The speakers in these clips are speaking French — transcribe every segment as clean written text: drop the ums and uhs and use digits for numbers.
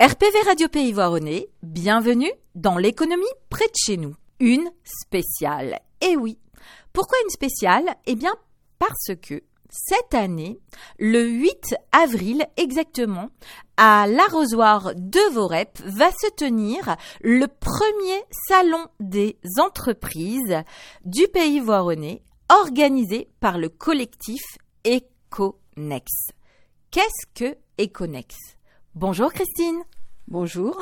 RPV Radio Pays Voironnais, bienvenue dans l'économie près de chez nous. Une spéciale. Eh oui. Pourquoi une spéciale ? Eh bien, parce que cette année, le 8 avril exactement, à l'arrosoir de Vorep, va se tenir le premier salon des entreprises du Pays Voironnais, organisé par le collectif Econex. Qu'est-ce que Econex ? Bonjour Christine. Bonjour.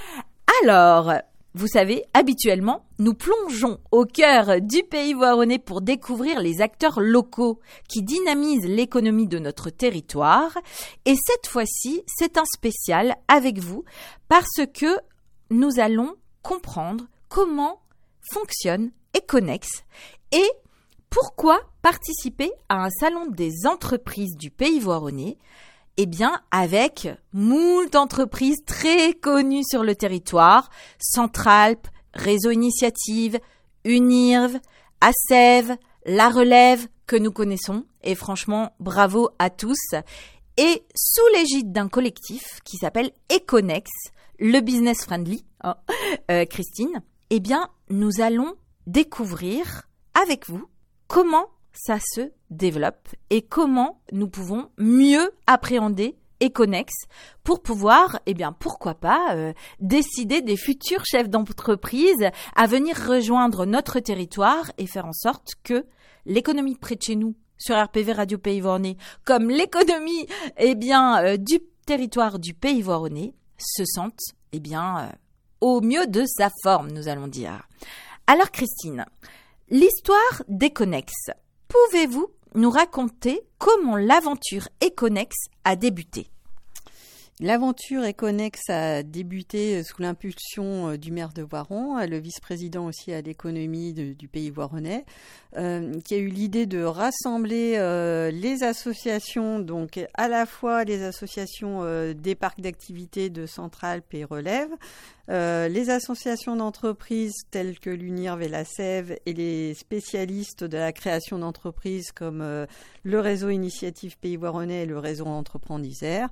Alors, vous savez, habituellement, nous plongeons au cœur du Pays Voironnais pour découvrir les acteurs locaux qui dynamisent l'économie de notre territoire. Et cette fois-ci, c'est un spécial avec vous parce que nous allons comprendre comment fonctionne Econex et pourquoi participer à un salon des entreprises du Pays Voironnais. Eh bien, avec moult entreprises très connues sur le territoire, Centralp, Réseau Initiative, Unirv, ASEV, La Relève, que nous connaissons, et franchement, bravo à tous, et sous l'égide d'un collectif qui s'appelle Econex, le business friendly, Christine, eh bien, nous allons découvrir avec vous comment ça se développe et comment nous pouvons mieux appréhender Econex pour pouvoir, eh bien, pourquoi pas, décider des futurs chefs d'entreprise à venir rejoindre notre territoire et faire en sorte que l'économie près de chez nous sur RPV Radio Pays Voironnais, comme l'économie, eh bien, du territoire du Pays Voironnais, se sente, eh bien, au mieux de sa forme, nous allons dire. Alors, Christine, l'histoire d'Econex. Pouvez-vous nous raconter comment l'aventure Econex a débuté ? L'aventure Econex a débuté sous l'impulsion du maire de Voiron, le vice-président aussi à l'économie du Pays Voironnais, qui a eu l'idée de rassembler les associations, donc à la fois les associations des parcs d'activités de Centralp et Relève, les associations d'entreprises telles que l'Unirv et la SEV et les spécialistes de la création d'entreprises comme le réseau Initiative Pays Voironnais et le réseau Entreprendre Isère,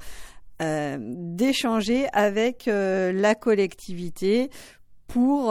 d'échanger avec la collectivité pour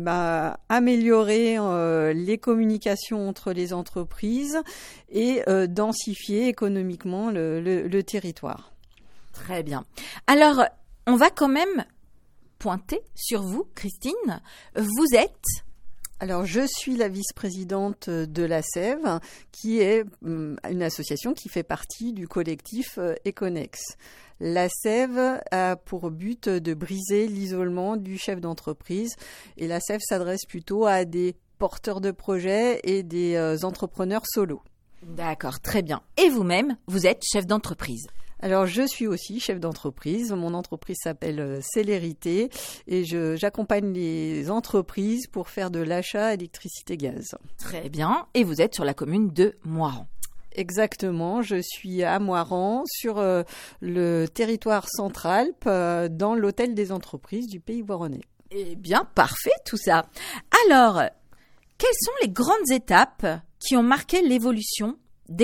améliorer les communications entre les entreprises et densifier économiquement le territoire. Très bien. Alors, on va quand même pointer sur vous, Christine. Vous êtes... Alors, je suis la vice-présidente de la SEV, qui est une association qui fait partie du collectif Econex. La SEV a pour but de briser l'isolement du chef d'entreprise et la SEV s'adresse plutôt à des porteurs de projets et des entrepreneurs solos. D'accord, très bien. Et vous-même, vous êtes chef d'entreprise ? Alors, je suis aussi chef d'entreprise. Mon entreprise s'appelle Célérité et j'accompagne les entreprises pour faire de l'achat électricité-gaz. Très bien. Et vous êtes sur la commune de Moirans. Exactement. Je suis à Moirans, sur le territoire Centralp, dans l'hôtel des entreprises du Pays Voironnais. Eh bien, parfait tout ça. Alors, quelles sont les grandes étapes qui ont marqué l'évolution d'Econex ?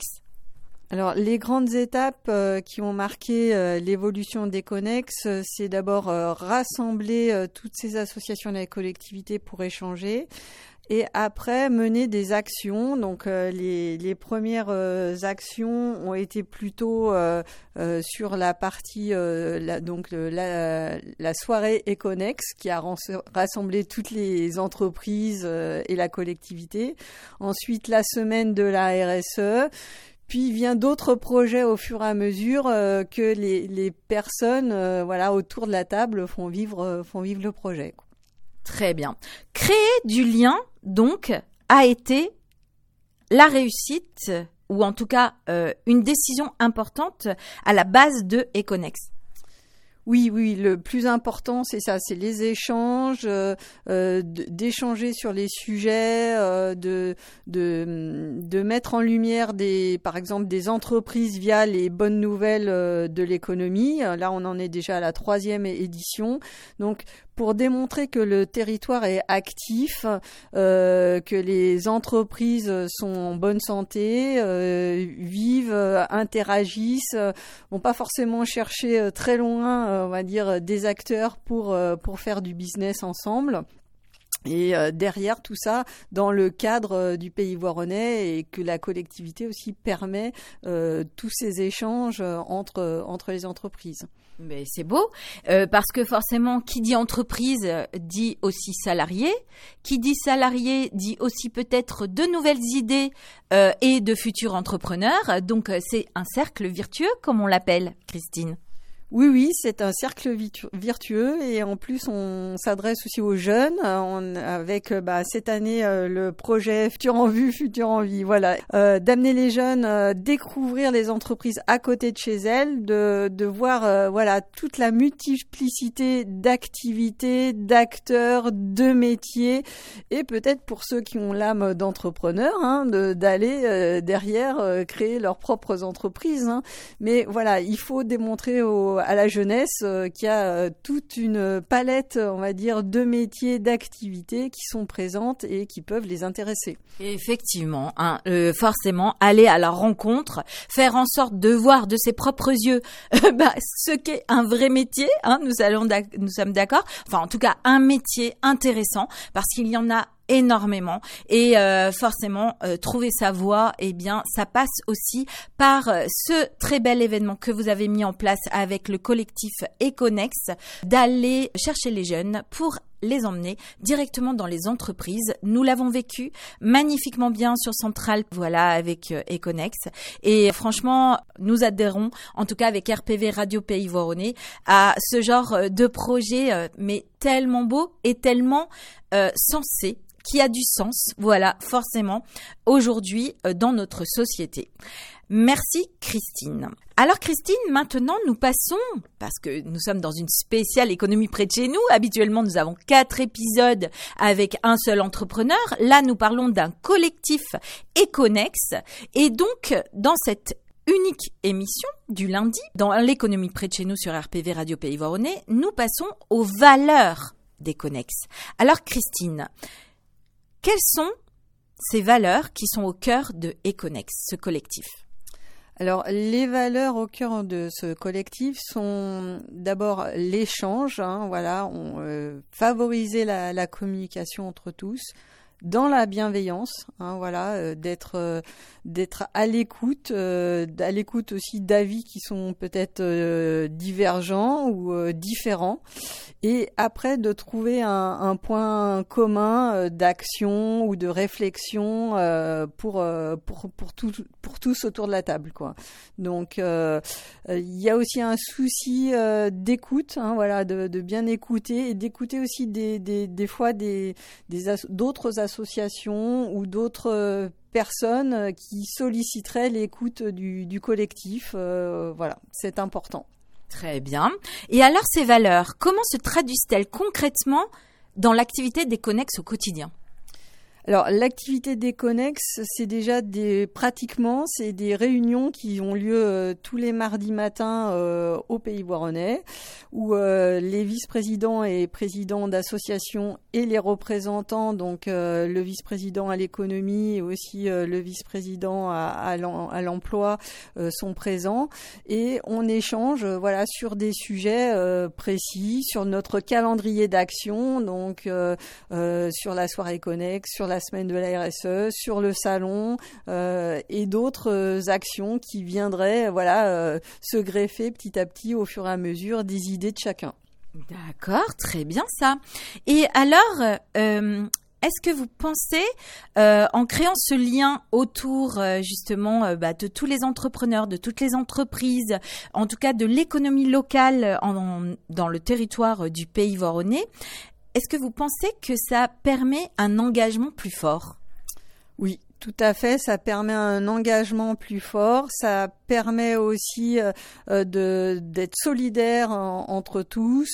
Alors, les grandes étapes qui ont marqué l'évolution d'Econex, c'est d'abord rassembler toutes ces associations de la collectivité pour échanger et après mener des actions. Donc, les premières actions ont été plutôt sur la partie, la soirée Econex qui a rassemblé toutes les entreprises et la collectivité. Ensuite, la semaine de la RSE. Puis vient d'autres projets au fur et à mesure que les personnes autour de la table font vivre le projet. Très bien. Créer du lien, donc, a été la réussite, ou en tout cas une décision importante à la base de Econex. Oui, le plus important, c'est ça, c'est les échanges, d'échanger sur les sujets, de mettre en lumière par exemple, des entreprises via les bonnes nouvelles de l'économie. Là, on en est déjà à la 3e édition. Donc, pour démontrer que le territoire est actif, que les entreprises sont en bonne santé, vivent, interagissent, vont pas forcément chercher très loin on va dire, des acteurs pour faire du business ensemble. Et derrière tout ça, dans le cadre du Pays Voironnais, et que la collectivité aussi permet tous ces échanges entre les entreprises. Mais c'est beau, parce que forcément, qui dit entreprise dit aussi salarié. Qui dit salarié dit aussi peut-être de nouvelles idées et de futurs entrepreneurs. Donc c'est un cercle vertueux, comme on l'appelle, Christine. Oui, c'est un cercle virtueux et en plus on s'adresse aussi aux jeunes avec cette année le projet Futur en vue, Futur en vie. Voilà, d'amener les jeunes à découvrir les entreprises à côté de chez elles, de voir toute la multiplicité d'activités, d'acteurs, de métiers et peut-être pour ceux qui ont l'âme d'entrepreneur, d'aller derrière créer leurs propres entreprises. Mais voilà, il faut démontrer à la jeunesse qu'il y a toute une palette, on va dire, de métiers, d'activités qui sont présentes et qui peuvent les intéresser. Effectivement, forcément, aller à leur rencontre, faire en sorte de voir de ses propres yeux ce qu'est un vrai métier. Nous sommes d'accord. Enfin, en tout cas, un métier intéressant parce qu'il y en a énormément et forcément trouver sa voie, ça passe aussi par ce très bel événement que vous avez mis en place avec le collectif Econex, d'aller chercher les jeunes pour les emmener directement dans les entreprises. Nous l'avons vécu magnifiquement bien sur Centrale, avec Econex. Et franchement, nous adhérons, en tout cas avec RPV Radio Pays Voironnais, à ce genre de projet, mais tellement beau et tellement sensé, qui a du sens, forcément, aujourd'hui dans notre société. Merci Christine. Alors Christine, maintenant nous passons, parce que nous sommes dans une spéciale économie près de chez nous, habituellement nous avons 4 épisodes avec un seul entrepreneur, là nous parlons d'un collectif Econex, et donc dans cette unique émission du lundi, dans l'économie près de chez nous sur RPV Radio Pays Voironnais, nous passons aux valeurs d'Econex. Alors Christine, quelles sont ces valeurs qui sont au cœur de Econex, ce collectif ? Alors, les valeurs au cœur de ce collectif sont d'abord l'échange, favoriser la communication entre tous, dans la bienveillance, d'être à l'écoute aussi d'avis qui sont peut-être divergents ou différents, et après de trouver un point commun d'action ou de réflexion pour tous autour de la table, quoi. Donc il y a aussi un souci d'écoute, de bien écouter et d'écouter aussi des fois d'autres associations ou d'autres personnes qui solliciteraient l'écoute du collectif. C'est important. Très bien. Et alors ces valeurs, comment se traduisent-elles concrètement dans l'activité d'Econex au quotidien ? Alors, l'activité d'Econex, c'est déjà des réunions qui ont lieu tous les mardis matins au Pays Voironnais, où les vice-présidents et présidents d'associations et les représentants, donc le vice-président à l'économie et aussi le vice-président à l'emploi sont présents, et on échange sur des sujets précis, sur notre calendrier d'action, donc sur la soirée Econex, sur la semaine de la RSE, sur le salon et d'autres actions qui viendraient se greffer petit à petit au fur et à mesure des idées de chacun. D'accord, très bien ça. Et alors, est-ce que vous pensez, en créant ce lien autour justement de tous les entrepreneurs, de toutes les entreprises, en tout cas de l'économie locale dans le territoire du Pays Voironnais, est-ce que vous pensez que ça permet un engagement plus fort ? Oui, tout à fait. Ça permet un engagement plus fort. Ça permet aussi d'être solidaire entre tous,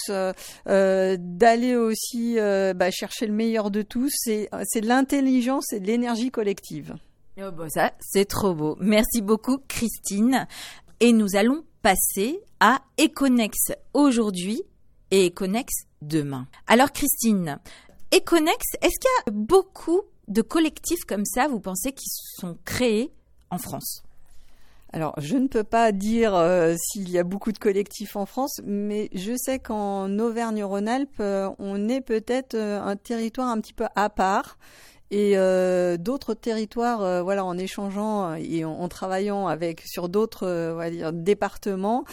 d'aller aussi chercher le meilleur de tous. C'est de l'intelligence et de l'énergie collective. Ça, c'est trop beau. Merci beaucoup, Christine. Et nous allons passer à Econex aujourd'hui et Econex demain. Alors Christine, Econex, est-ce qu'il y a beaucoup de collectifs comme ça, vous pensez, qui sont créés en France ? Alors, je ne peux pas dire s'il y a beaucoup de collectifs en France, mais je sais qu'en Auvergne-Rhône-Alpes, on est peut-être un territoire un petit peu à part. Et d'autres territoires, en échangeant et en travaillant sur d'autres, on va dire, départements,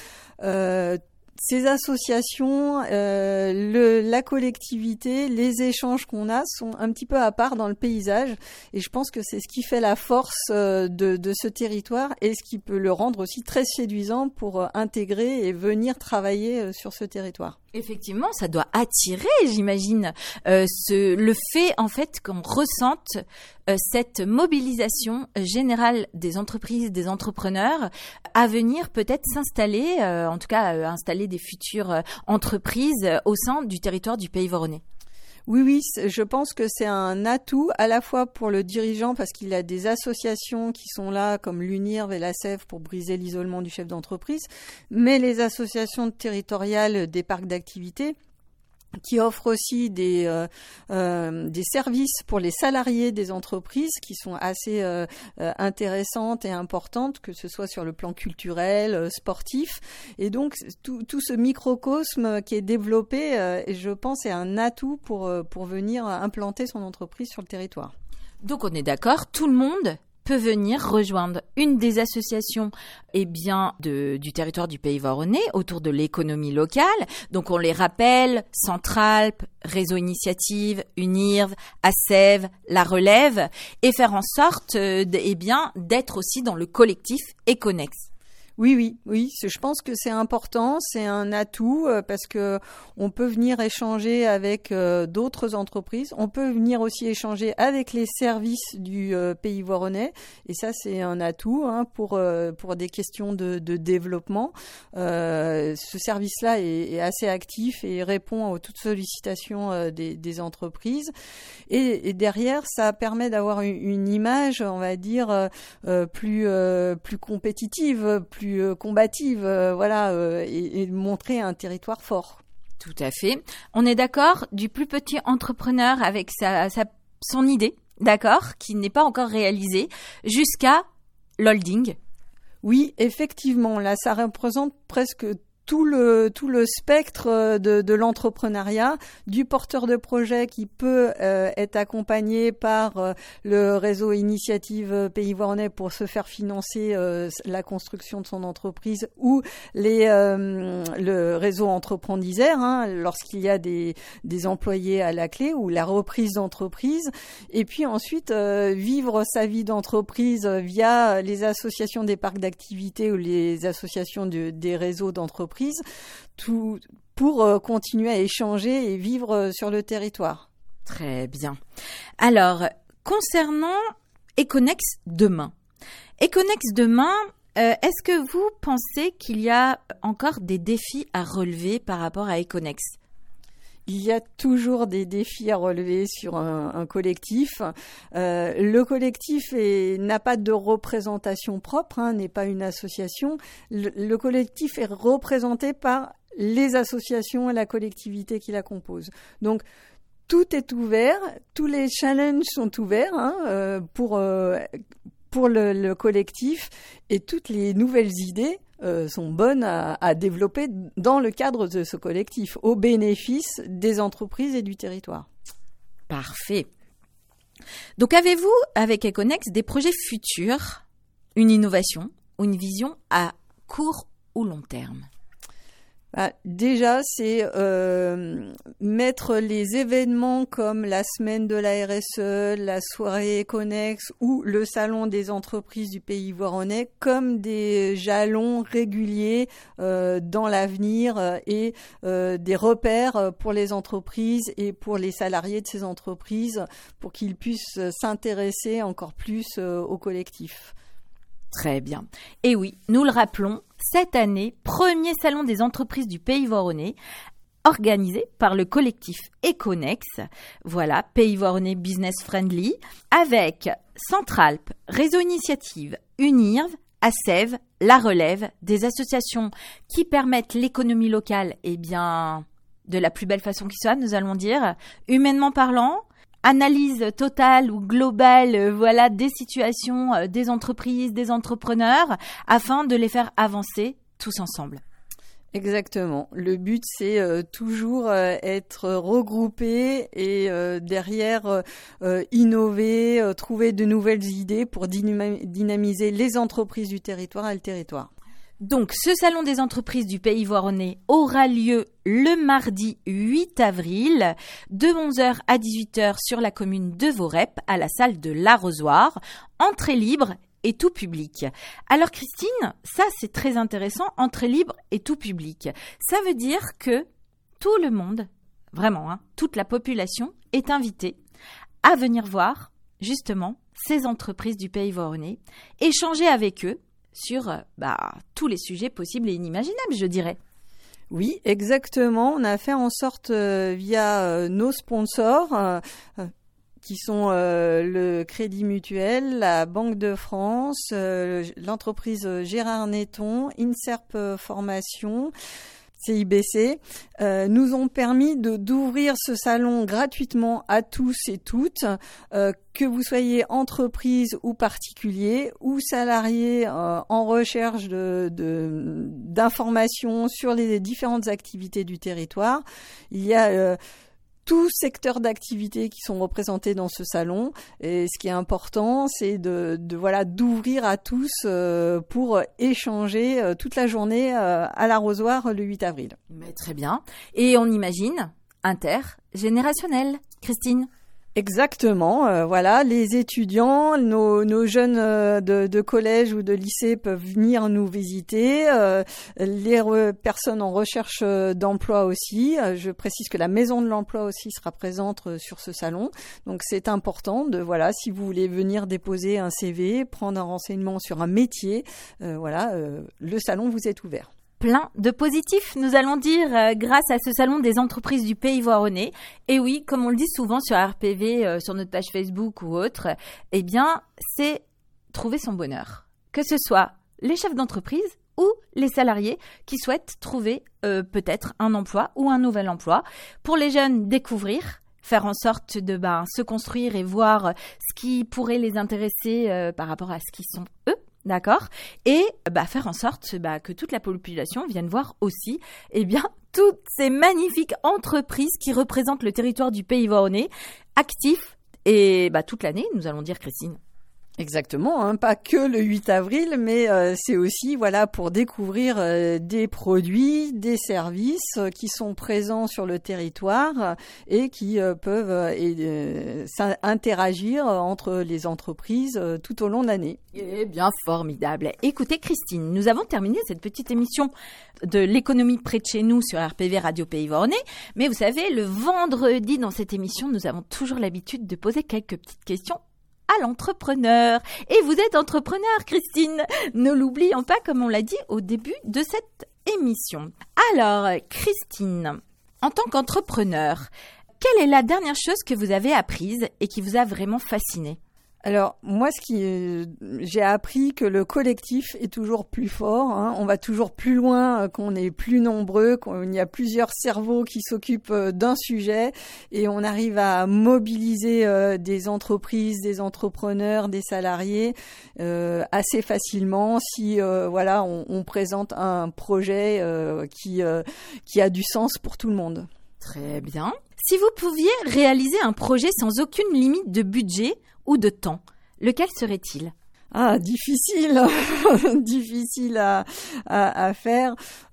ces associations, la collectivité, les échanges qu'on a sont un petit peu à part dans le paysage, et je pense que c'est ce qui fait la force de ce territoire et ce qui peut le rendre aussi très séduisant pour intégrer et venir travailler sur ce territoire. Effectivement, ça doit attirer, j'imagine, le fait en fait qu'on ressente cette mobilisation générale des entreprises, des entrepreneurs à venir peut-être s'installer, en tout cas installer des futures entreprises au sein du territoire du Pays Voronais. Oui, je pense que c'est un atout à la fois pour le dirigeant parce qu'il a des associations qui sont là comme l'UNIRV et la SEV pour briser l'isolement du chef d'entreprise, mais les associations territoriales des parcs d'activités qui offrent aussi des services pour les salariés des entreprises qui sont assez intéressantes et importantes, que ce soit sur le plan culturel, sportif. Et donc, tout ce microcosme qui est développé, je pense, est un atout pour venir implanter son entreprise sur le territoire. Donc, on est d'accord, tout le monde peut venir rejoindre une des associations du territoire du Pays Voronais autour de l'économie locale. Donc on les rappelle, Centralpes, Réseau Initiative, UNIRV, ASEV, La Relève, et faire en sorte d'être aussi dans le collectif Econex. Oui, je pense que c'est important, c'est un atout parce que on peut venir échanger avec d'autres entreprises, on peut venir aussi échanger avec les services du Pays Voronais, et ça c'est un atout pour des questions de développement. Ce service-là est assez actif et répond à toutes sollicitations des entreprises, et derrière ça permet d'avoir une image, on va dire, plus compétitive, plus combative, et de montrer un territoire fort. Tout à fait. On est d'accord, du plus petit entrepreneur avec son idée, d'accord, qui n'est pas encore réalisée, jusqu'à l'holding. Oui, effectivement, là, ça représente presque tout le spectre de l'entrepreneuriat, du porteur de projet qui peut être accompagné par le réseau Initiative Pays Voronais pour se faire financer la construction de son entreprise, ou le réseau Entreprendre d'Isère, lorsqu'il y a des employés à la clé, ou la reprise d'entreprise, et puis ensuite vivre sa vie d'entreprise via les associations des parcs d'activités ou les associations des réseaux d'entreprises, tout pour continuer à échanger et vivre sur le territoire. Très bien. Alors, concernant Econex demain. Econex demain, est-ce que vous pensez qu'il y a encore des défis à relever par rapport à Econex ? Il y a toujours des défis à relever sur un collectif. Le collectif n'a pas de représentation propre, n'est pas une association. Le collectif est représenté par les associations et la collectivité qui la compose. Donc, tout est ouvert, tous les challenges sont ouverts pour le collectif, et toutes les nouvelles idées sont bonnes à développer dans le cadre de ce collectif, au bénéfice des entreprises et du territoire. Parfait. Donc avez-vous, avec Econex, des projets futurs, une innovation ou une vision à court ou long terme ? Déjà, c'est mettre les événements comme la semaine de la RSE, la soirée Econex ou le salon des entreprises du Pays Voronais comme des jalons réguliers dans l'avenir, et des repères pour les entreprises et pour les salariés de ces entreprises, pour qu'ils puissent s'intéresser encore plus au collectif. Très bien. Et oui, nous le rappelons, cette année, premier salon des entreprises du Pays Voronais, organisé par le collectif Econex, voilà, Pays Voronais Business Friendly, avec Centralpes, Réseau Initiative, UNIRV, ASEV, La Relève, des associations qui permettent l'économie locale, de la plus belle façon qui soit, nous allons dire, humainement parlant, analyse totale ou globale, voilà, des situations, des entreprises, des entrepreneurs, afin de les faire avancer tous ensemble. Exactement. Le but, c'est toujours être regroupé et derrière innover, trouver de nouvelles idées pour dynamiser les entreprises du territoire et le territoire. Donc, ce salon des entreprises du Pays Voironnais aura lieu le mardi 8 avril de 11h à 18h sur la commune de Vorep à la salle de l'Arrosoir, entrée libre et tout public. Alors Christine, ça c'est très intéressant, entrée libre et tout public. Ça veut dire que tout le monde, vraiment, toute la population est invitée à venir voir justement ces entreprises du Pays Voironnais, échanger avec eux sur tous les sujets possibles et inimaginables, je dirais. Oui, exactement. On a fait en sorte via nos sponsors qui sont le Crédit Mutuel, la Banque de France, l'entreprise Gérard Netton, INSERP Formation, CIBC, nous ont permis d'ouvrir ce salon gratuitement à tous et toutes, que vous soyez entreprise ou particulier ou salarié en recherche d'informations sur les différentes activités du territoire. Il y a tous secteurs d'activité qui sont représentés dans ce salon. Et ce qui est important, c'est d'ouvrir à tous pour échanger toute la journée à l'Arrosoir le 8 avril. Mais très bien. Et on imagine intergénérationnel, Christine. Exactement, voilà, les étudiants, nos jeunes de collège ou de lycée peuvent venir nous visiter, les personnes en recherche d'emploi aussi. Je précise que la maison de l'emploi aussi sera présente sur ce salon, donc c'est important si vous voulez venir déposer un CV, prendre un renseignement sur un métier, le salon vous est ouvert. Plein de positifs, nous allons dire, grâce à ce salon des entreprises du Pays Voironnais. Et oui, comme on le dit souvent sur RPV, sur notre page Facebook ou autre, eh bien, c'est trouver son bonheur. Que ce soit les chefs d'entreprise ou les salariés qui souhaitent trouver peut-être un emploi ou un nouvel emploi. Pour les jeunes, découvrir, faire en sorte de se construire et voir ce qui pourrait les intéresser par rapport à ce qu'ils sont eux. D'accord ? Et faire en sorte que toute la population vienne voir aussi toutes ces magnifiques entreprises qui représentent le territoire du Pays Voironnais, actifs et toute l'année, nous allons dire, Christine. Exactement, pas que le 8 avril, mais c'est aussi pour découvrir des produits, des services qui sont présents sur le territoire et qui peuvent interagir entre les entreprises tout au long de l'année. Eh bien, formidable. Écoutez, Christine, nous avons terminé cette petite émission de l'économie près de chez nous sur RPV Radio Pays Voironnais, mais vous savez, le vendredi dans cette émission, nous avons toujours l'habitude de poser quelques petites questions à l'entrepreneur. Et vous êtes entrepreneur, Christine. Ne l'oublions pas, comme on l'a dit au début de cette émission. Alors, Christine, en tant qu'entrepreneur, quelle est la dernière chose que vous avez apprise et qui vous a vraiment fasciné ? Alors, moi, j'ai appris que le collectif est toujours plus fort. On va toujours plus loin, qu'on est plus nombreux, qu'il y a plusieurs cerveaux qui s'occupent d'un sujet et on arrive à mobiliser des entreprises, des entrepreneurs, des salariés assez facilement si on présente un projet qui a du sens pour tout le monde. Très bien. Si vous pouviez réaliser un projet sans aucune limite de budget ou de temps, lequel serait-il ? Difficile, difficile à faire.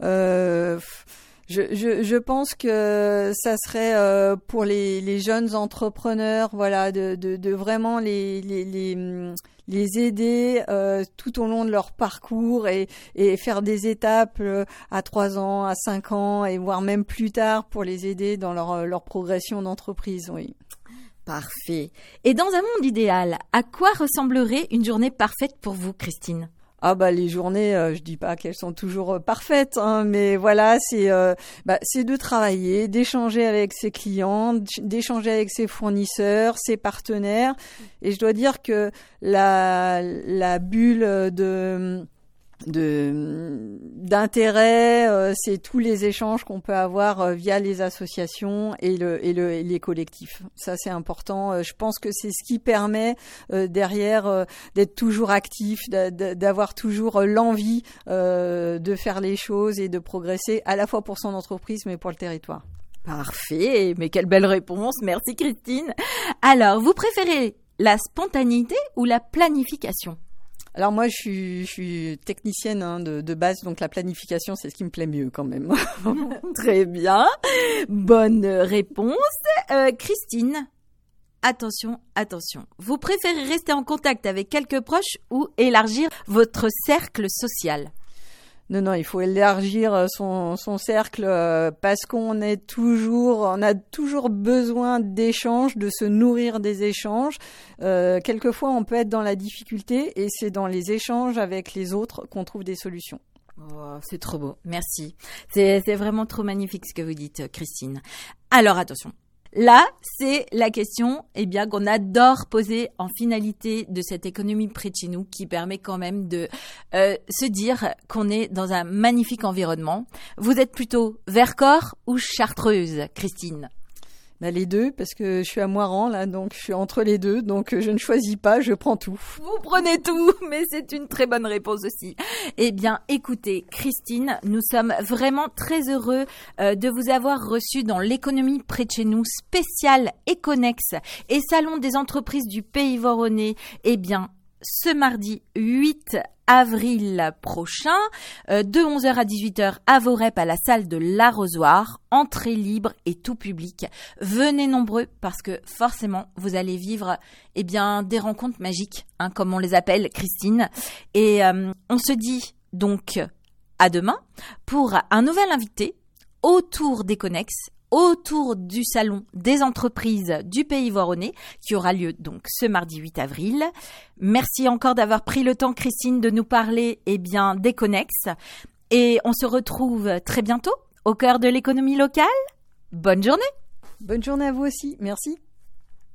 Je pense que ça serait pour les jeunes entrepreneurs, de vraiment les aider tout au long de leur parcours et faire des étapes à 3 ans, à 5 ans et voire même plus tard pour les aider dans leur progression d'entreprise, oui. Parfait. Et dans un monde idéal, à quoi ressemblerait une journée parfaite pour vous, Christine ? Les journées, je dis pas qu'elles sont toujours parfaites, mais c'est de travailler, d'échanger avec ses clients, d'échanger avec ses fournisseurs, ses partenaires. Et je dois dire que la bulle d'intérêt, c'est tous les échanges qu'on peut avoir via les associations et les collectifs. Ça, c'est important. Je pense que c'est ce qui permet derrière d'être toujours actif, d'avoir toujours l'envie de faire les choses et de progresser à la fois pour son entreprise mais pour le territoire. Parfait, mais quelle belle réponse. Merci Christine. Alors, vous préférez la spontanéité ou la planification ? Alors moi, je suis technicienne de base, donc la planification, c'est ce qui me plaît mieux quand même. Très bien, bonne réponse. Christine, attention. Vous préférez rester en contact avec quelques proches ou élargir votre cercle social ? Non, il faut élargir son cercle parce qu'on a toujours besoin d'échanges, de se nourrir des échanges. Quelquefois, on peut être dans la difficulté et c'est dans les échanges avec les autres qu'on trouve des solutions. Oh, c'est trop beau, merci. C'est vraiment trop magnifique ce que vous dites, Christine. Alors attention. Là, c'est la question qu'on adore poser en finalité de cette économie près de chez nous qui permet quand même de se dire qu'on est dans un magnifique environnement. Vous êtes plutôt Vercors ou Chartreuse, Christine ? Les deux, parce que je suis à Moirans, là, donc je suis entre les deux, donc je ne choisis pas, je prends tout. Vous prenez tout, mais c'est une très bonne réponse aussi. Écoutez, Christine, nous sommes vraiment très heureux de vous avoir reçu dans l'économie près de chez nous, spécial Econex et Salon des entreprises du Pays Voronais. Ce mardi 8 avril prochain, de 11h à 18h à Vorep à la salle de l'Arrosoir, entrée libre et tout public. Venez nombreux parce que forcément vous allez vivre des rencontres magiques, comme on les appelle, Christine. Et on se dit donc à demain pour un nouvel invité autour d'Econex, autour du salon des entreprises du Pays Voronais qui aura lieu donc ce mardi 8 avril. Merci encore d'avoir pris le temps, Christine, de nous parler d'Econex. Et on se retrouve très bientôt au cœur de l'économie locale. Bonne journée. Bonne journée à vous aussi. Merci.